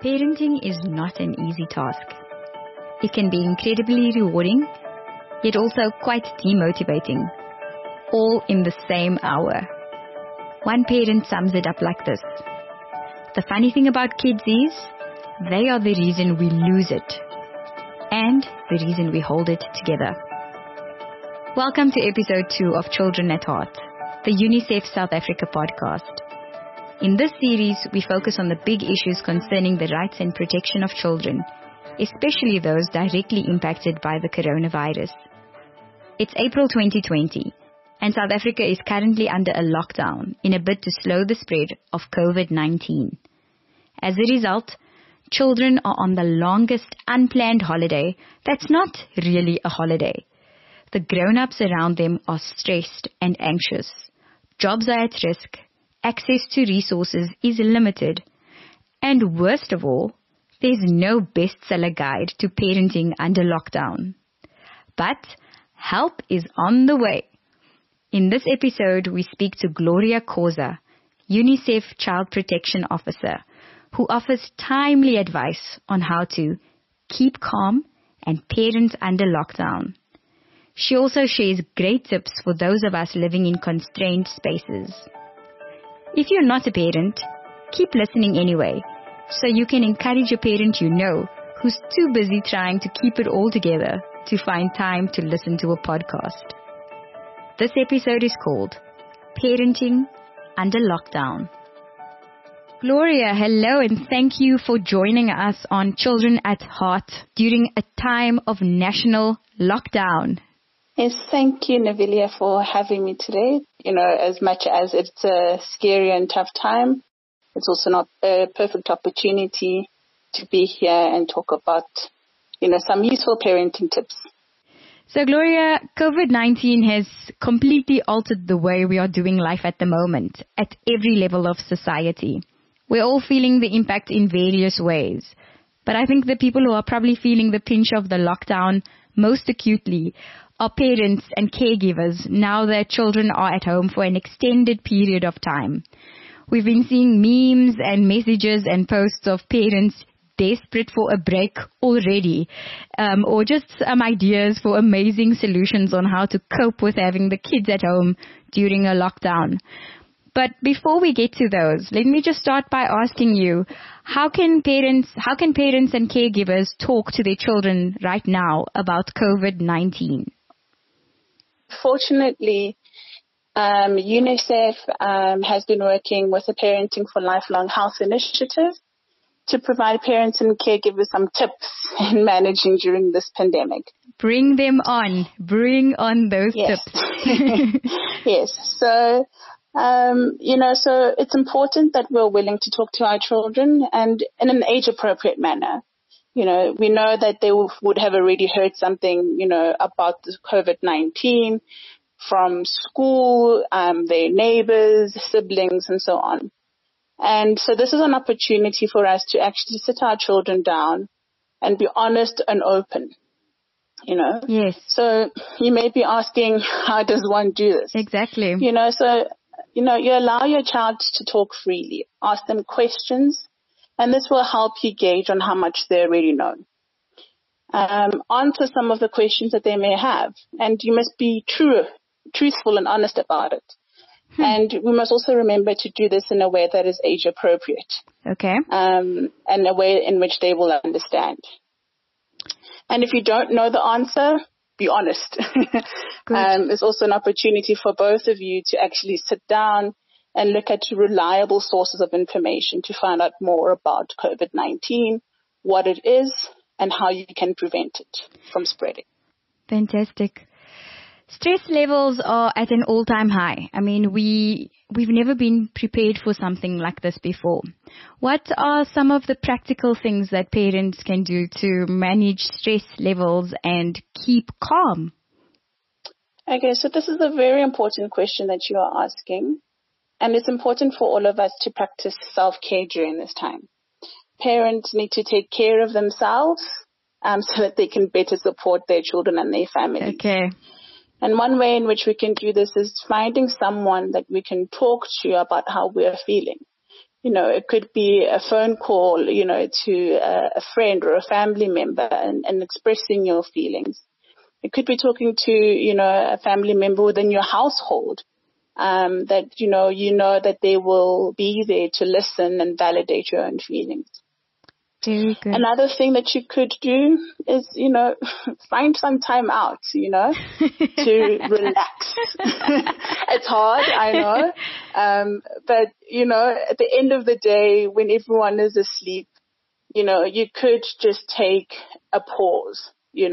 Parenting is not an easy task. It can be incredibly rewarding, yet also quite demotivating, all in the same hour. One parent sums it up like this: the funny thing about kids is, they are the reason we lose it, and the reason we hold it together. Welcome to episode 2 of Children at Heart, the UNICEF South Africa podcast. In this series, we focus on the big issues concerning the rights and protection of children, especially those directly impacted by the coronavirus. It's April 2020, and South Africa is currently under a lockdown in a bid to slow the spread of COVID-19. As a result, children are on the longest unplanned holiday that's not really a holiday. The grown-ups around them are stressed and anxious. Jobs are at risk. Access to resources is limited. And worst of all, there's no bestseller guide to parenting under lockdown. But help is on the way. In this episode, we speak to Gloria Khoza, UNICEF Child Protection Officer, who offers timely advice on how to keep calm and parent under lockdown. She also shares great tips for those of us living in constrained spaces. If you're not a parent, keep listening anyway, so you can encourage a parent you know who's too busy trying to keep it all together to find time to listen to a podcast. This episode is called Parenting Under Lockdown. Gloria, hello, and thank you for joining us on Children at Heart during a time of national lockdown. Yes, thank you, Navilia, for having me today. As much as it's a scary and tough time, it's also not a perfect opportunity to be here and talk about, some useful parenting tips. So, Gloria, COVID-19 has completely altered the way we are doing life at the moment, at every level of society. We're all feeling the impact in various ways. But I think the people who are probably feeling the pinch of the lockdown most acutely are parents and caregivers now that children are at home for an extended period of time. We've been seeing memes and messages and posts of parents desperate for a break already, or just some ideas for amazing solutions on how to cope with having the kids at home during a lockdown. But before we get to those, let me just start by asking you, how can parents and caregivers talk to their children right now about COVID-19? Fortunately, UNICEF has been working with the Parenting for Lifelong Health initiative to provide parents and caregivers some tips in managing during this pandemic. Bring them on. Bring on those tips. Yes. So, so it's important that we're willing to talk to our children and in an age-appropriate manner. We know that they would have already heard something, about the COVID-19 from school, their neighbors, siblings, and so on. And so this is an opportunity for us to actually sit our children down and be honest and open, Yes. So you may be asking, how does one do this? Exactly. You allow your child to talk freely, ask them questions, and this will help you gauge on how much they already know. Answer some of the questions that they may have, and you must be truthful and honest about it. And we must also remember to do this in a way that is age appropriate. Okay. And a way in which they will understand. And if you don't know the answer, be honest. It's also an opportunity for both of you to actually sit down and look at reliable sources of information to find out more about COVID-19, what it is, and how you can prevent it from spreading. Fantastic. Stress levels are at an all-time high. I mean, we've never been prepared for something like this before. What are some of the practical things that parents can do to manage stress levels and keep calm? Okay, so this is a very important question that you are asking. And it's important for all of us to practice self-care during this time. Parents need to take care of themselves so that they can better support their children and their families. Okay. And one way in which we can do this is finding someone that we can talk to about how we are feeling. It could be a phone call, to a friend or a family member and expressing your feelings. It could be talking to, a family member within your household, that, that they will be there to listen and validate your own feelings. Very good. Another thing that you could do is, find some time out, to relax. It's hard, I know. But, at the end of the day, when everyone is asleep, you could just take a pause,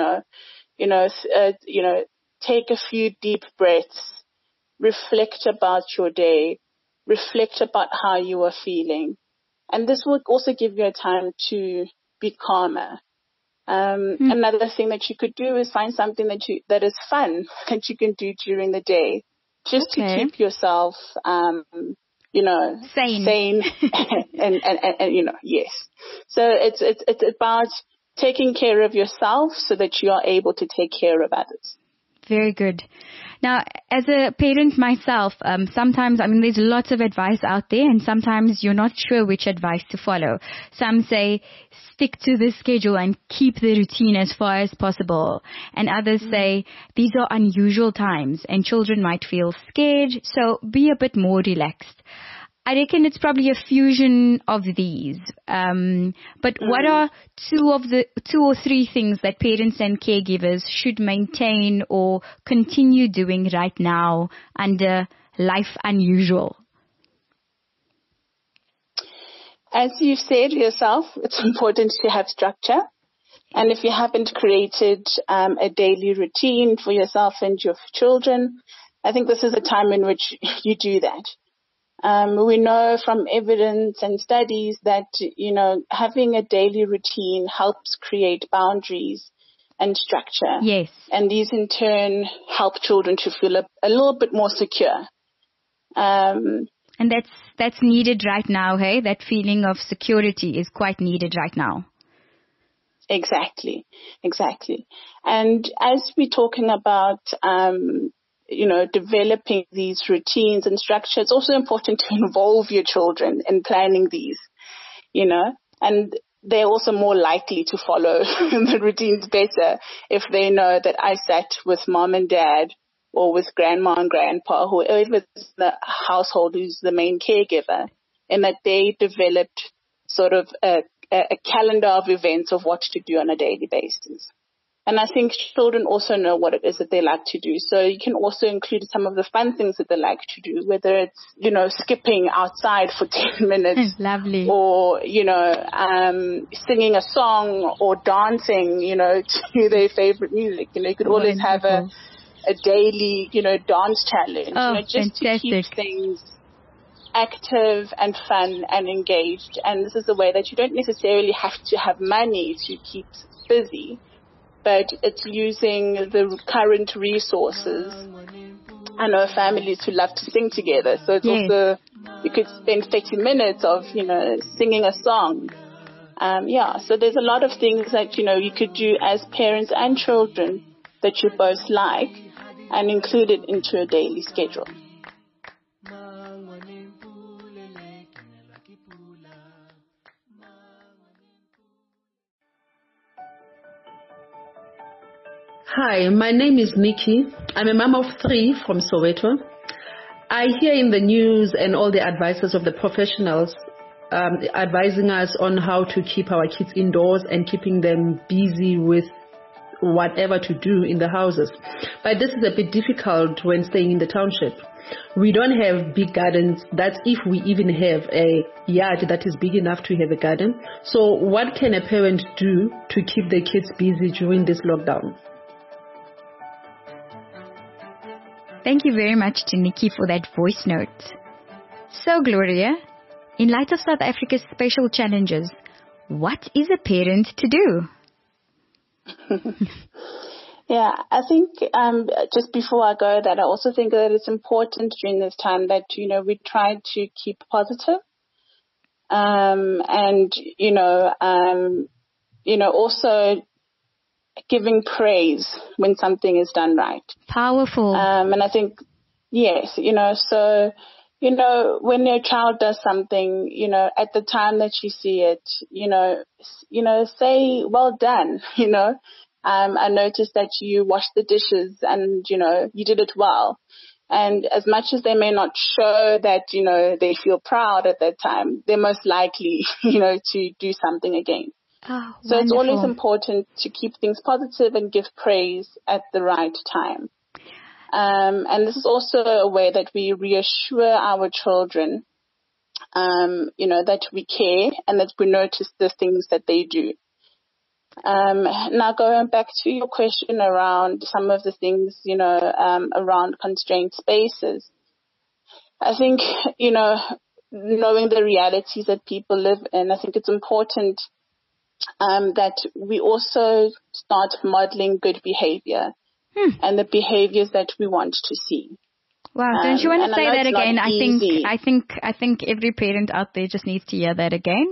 take a few deep breaths, reflect about your day, reflect about how you are feeling. And this will also give you a time to be calmer. Another thing that you could do is find something that is fun that you can do during the day, just to keep yourself, sane. and yes. So it's about taking care of yourself so that you are able to take care of others. Very good. Now, as a parent myself, sometimes, there's lots of advice out there, and sometimes you're not sure which advice to follow. Some say, stick to the schedule and keep the routine as far as possible. And others say, these are unusual times and children might feel scared, so be a bit more relaxed. I reckon it's probably a fusion of these. But what are two or three things that parents and caregivers should maintain or continue doing right now under life unusual? As you've said yourself, it's important to have structure. And if you haven't created a daily routine for yourself and your children, I think this is a time in which you do that. We know from evidence and studies that, having a daily routine helps create boundaries and structure. Yes. And these in turn help children to feel a little bit more secure. And that's needed right now, hey? That feeling of security is quite needed right now. Exactly. And as we're talking about, developing these routines and structures, it's also important to involve your children in planning these, and they're also more likely to follow the routines better if they know that I sat with mom and dad or with grandma and grandpa, whoever's in the household who's the main caregiver, and that they developed sort of a calendar of events of what to do on a daily basis. And I think children also know what it is that they like to do. So you can also include some of the fun things that they like to do, whether it's, skipping outside for 10 minutes. Lovely. Or, singing a song or dancing, to their favorite music. You could always have a daily, dance challenge, just fantastic. to keep things active and fun and engaged. And this is a way that you don't necessarily have to have money to keep busy, but it's using the current resources. I know families who love to sing together, so it's also, you could spend 30 minutes of, singing a song. So there's a lot of things that, you could do as parents and children that you both like and include it into a daily schedule. Hi, my name is Nikki. I'm a mom of 3 from Soweto. I hear in the news and all the advices of the professionals advising us on how to keep our kids indoors and keeping them busy with whatever to do in the houses. But this is a bit difficult when staying in the township. We don't have big gardens. That's if we even have a yard that is big enough to have a garden. So what can a parent do to keep their kids busy during this lockdown? Thank you very much to Nikki for that voice note. So, Gloria, in light of South Africa's special challenges, what is a parent to do? Yeah, I think just before I go that, I also think that it's important during this time that, we try to keep positive. Also giving praise when something is done right. Powerful. And I think, yes, so when your child does something, at the time that you see it, say, well done, I noticed that you washed the dishes and, you did it well. And as much as they may not show that, they feel proud at that time, they're most likely, to do something again. Oh, so wonderful. It's always important to keep things positive and give praise at the right time. And this is also a way that we reassure our children, that we care and that we notice the things that they do. Now going back to your question around some of the things, around constrained spaces, I think, knowing the realities that people live in, I think it's important that we also start modeling good behavior and the behaviors that we want to see. Wow, don't you want to say that again? I think every parent out there just needs to hear that again.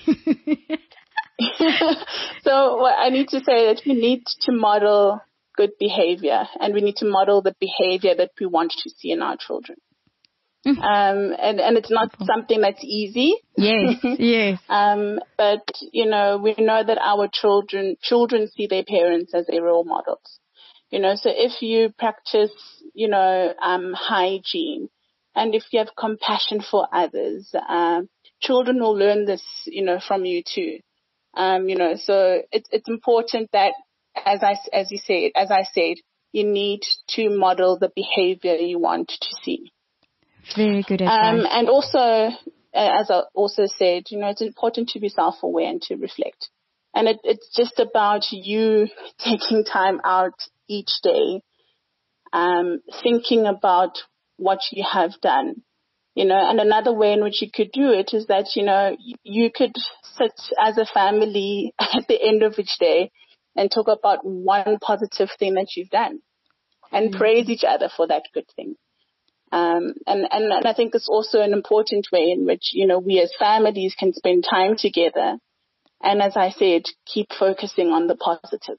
So what I need to say that we need to model good behavior, and we need to model the behavior that we want to see in our children. And it's not something that's easy. Yes, yes. But, we know that our children see their parents as their role models. So if you practice, hygiene, and if you have compassion for others, children will learn this, from you too. So it's important that, as I said, you need to model the behavior you want to see. Very good advice. And also, as I also said, it's important to be self-aware and to reflect. And it's just about you taking time out each day, thinking about what you have done. And another way in which you could do it is that, you could sit as a family at the end of each day and talk about one positive thing that you've done and praise each other for that good thing. And I think it's also an important way in which, we as families can spend time together. And as I said, keep focusing on the positive.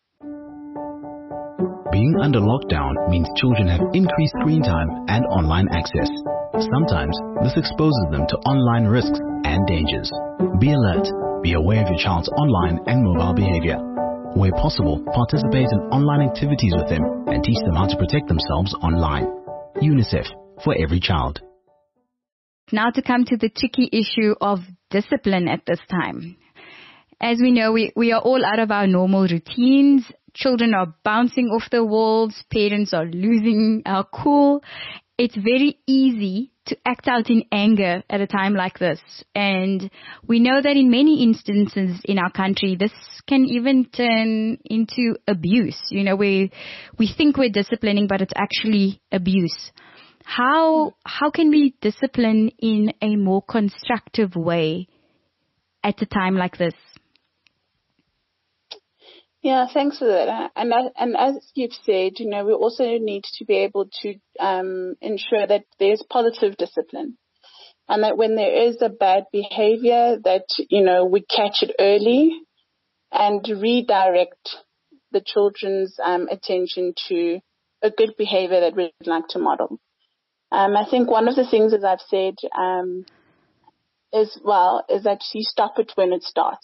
Being under lockdown means children have increased screen time and online access. Sometimes this exposes them to online risks and dangers. Be alert. Be aware of your child's online and mobile behavior. Where possible, participate in online activities with them and teach them how to protect themselves online. UNICEF, for every child. Now to come to the tricky issue of discipline at this time. As we know, we are all out of our normal routines. Children are bouncing off the walls. Parents are losing our cool. It's very easy to act out in anger at a time like this. And we know that in many instances in our country, this can even turn into abuse, where we think we're disciplining, but it's actually abuse. How can we discipline in a more constructive way at a time like this? Yeah, thanks for that. And as you've said, we also need to be able to ensure that there's positive discipline, and that when there is a bad behavior, that we catch it early and redirect the children's attention to a good behavior that we'd like to model. I think one of the things, as I've said, is that you stop it when it starts,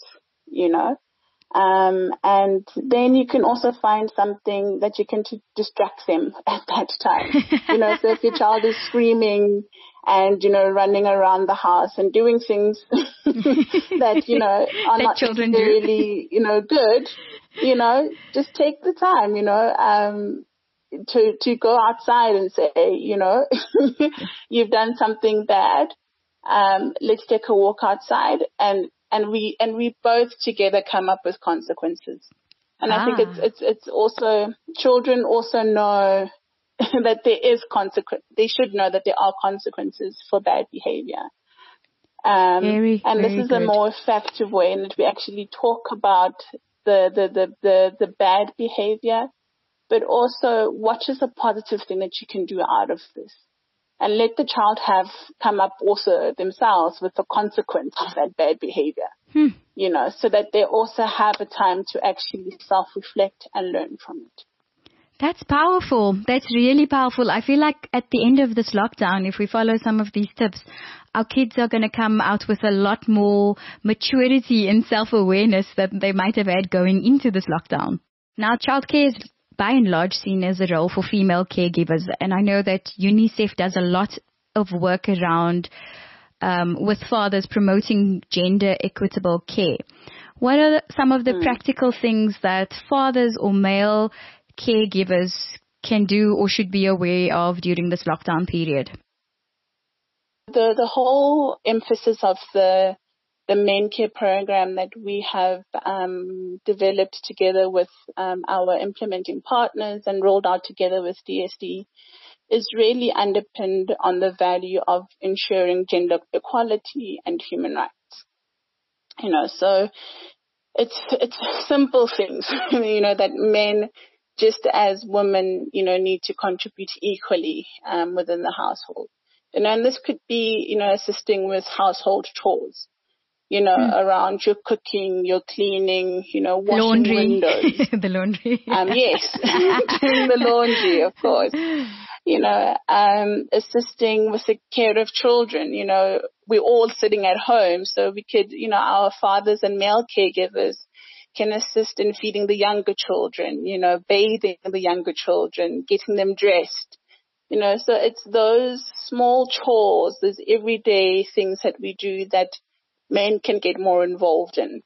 and then you can also find something that you can distract them at that time. So if your child is screaming and, running around the house and doing things that, are not necessarily, good, just take the time, to go outside and say, you've done something bad. Let's take a walk outside and we both together come up with consequences. And I think it's also, children also know that there is they should know that there are consequences for bad behavior. This is a more effective way in which we actually talk about the bad behavior, but also what is a positive thing that you can do out of this. And let the child come up also themselves with the consequence of that bad behavior, so that they also have a time to actually self-reflect and learn from it. That's powerful. That's really powerful. I feel like at the end of this lockdown, if we follow some of these tips, our kids are going to come out with a lot more maturity and self-awareness that they might have had going into this lockdown. Now, childcare is by and large seen as a role for female caregivers, and I know that UNICEF does a lot of work around with fathers promoting gender equitable care. What are some of the practical things that fathers or male caregivers can do or should be aware of during this lockdown period? The whole emphasis of the Men Care program that we have developed together with our implementing partners and rolled out together with DSD is really underpinned on the value of ensuring gender equality and human rights. So it's simple things, that men, just as women, need to contribute equally within the household. And this could be, assisting with household chores, around your cooking, your cleaning, washing laundry. windows. The laundry. Yes, doing the laundry, of course. Assisting with the care of children. We're all sitting at home, so we could, our fathers and male caregivers can assist in feeding the younger children, bathing the younger children, getting them dressed. So it's those small chores, those everyday things that we do that men can get more involved in,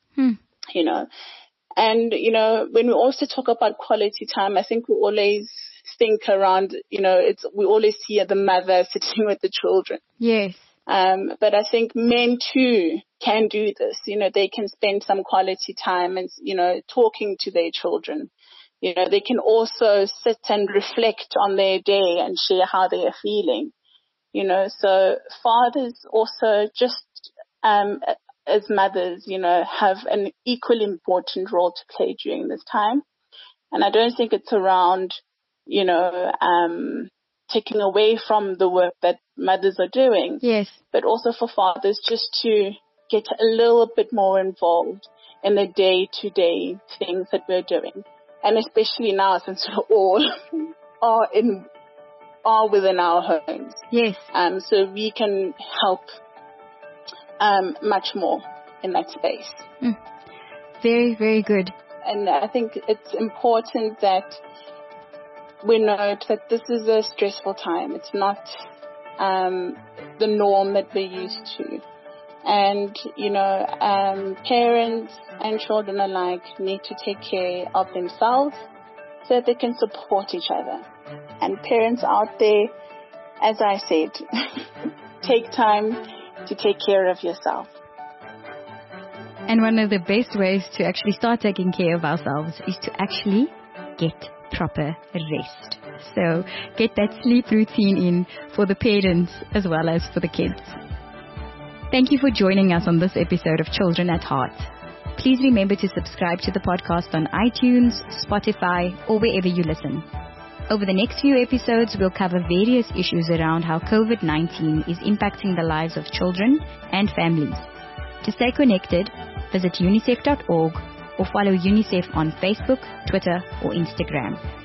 And, when we also talk about quality time, I think we always think around, we always see the mother sitting with the children. Yes. But I think men too can do this. They can spend some quality time and, talking to their children. They can also sit and reflect on their day and share how they are feeling. So fathers also just, as mothers, have an equally important role to play during this time. And I don't think it's around, taking away from the work that mothers are doing. Yes. But also for fathers just to get a little bit more involved in the day-to-day things that we're doing. And especially now, since we all are within our homes. Yes. So we can help much more in that space. Very, very good. And I think it's important that we note that this is a stressful time. It's not the norm that we're used to. And, parents and children alike need to take care of themselves so that they can support each other. And parents out there, as I said, take time to take care of yourself. And one of the best ways to actually start taking care of ourselves is to actually get proper rest. So get that sleep routine in for the parents as well as for the kids. Thank you for joining us on this episode of Children at Heart. Please remember to subscribe to the podcast on iTunes, Spotify, or wherever you listen. Over the next few episodes, we'll cover various issues around how COVID-19 is impacting the lives of children and families. To stay connected, visit unicef.org or follow UNICEF on Facebook, Twitter, or Instagram.